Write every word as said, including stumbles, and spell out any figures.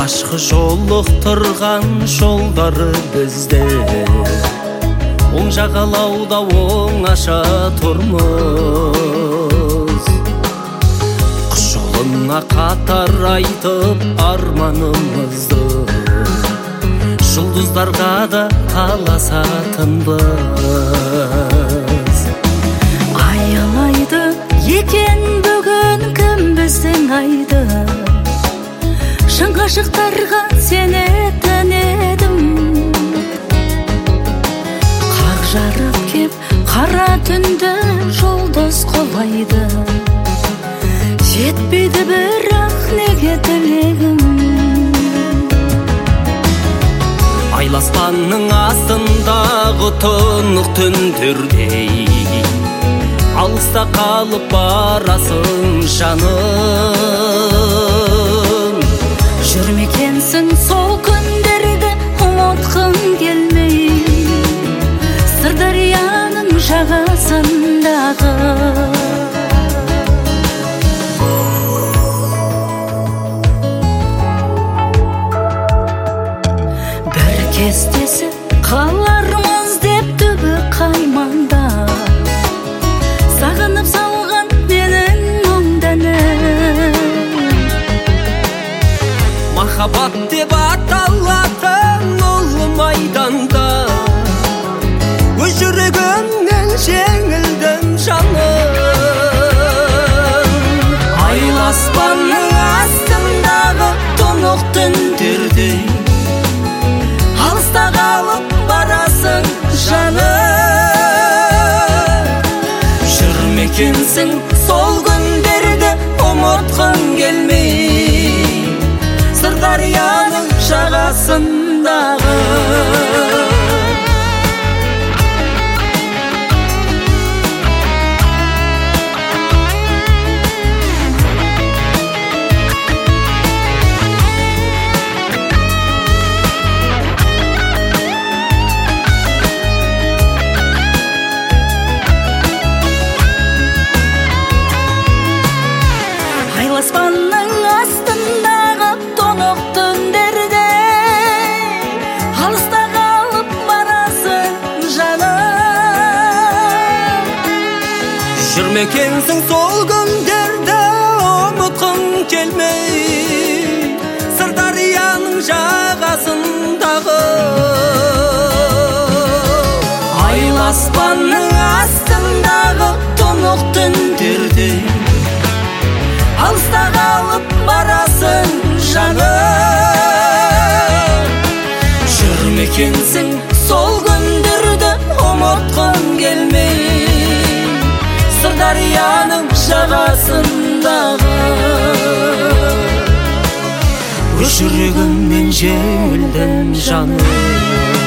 Ашқы жолықтырған жолдары бізде, оң жағалауда оңаша тұрмыз. Құс жолына қатар айтып арманымызды, жұлдыздарға да таласатынбыз. Аялайды екен бүгін кім біздің айды, шын ғашықтарға сенетін едім. Қақ жарық кеп қара түнді жұлдыз қолайды, жетпейді бірақ неге тілегім. Айлы аспанның астындағы тұнық түндердей, алыста қалып барасың жаным. Жүрмекенсің сол күндерді ұмытқым келмей, Сырдарияның жағасындағы. Бір кестесі қалармыз деп түбі қайманда, сағынып салған менің мұңданым. Махаббат деп аталатын ұлы майданда, өз жүрегімнен жеңілдім жаным. Айлы аспанның астындағы тұнық түндерде, алыста қалып барасың жаным. Жүрмекенсің сол күндерді ұмытқым келмей, Сырдарияның жағасындағы. Айлы аспанның астындағы тұнық түндерде, алыста қалып барасың жаным. Жүрмекенсің сол күндерді ұмытқым келмей, Сырдарияның жағасындағы. Айлы аспанның астындағы тұнық түндерде, алыста қалып барасың жаным. Жүрмекенсің сол күндерді ұмытқым келмей, Сырдарияның жағасындағы. Өз жүрегімнен жеңілдім жаным.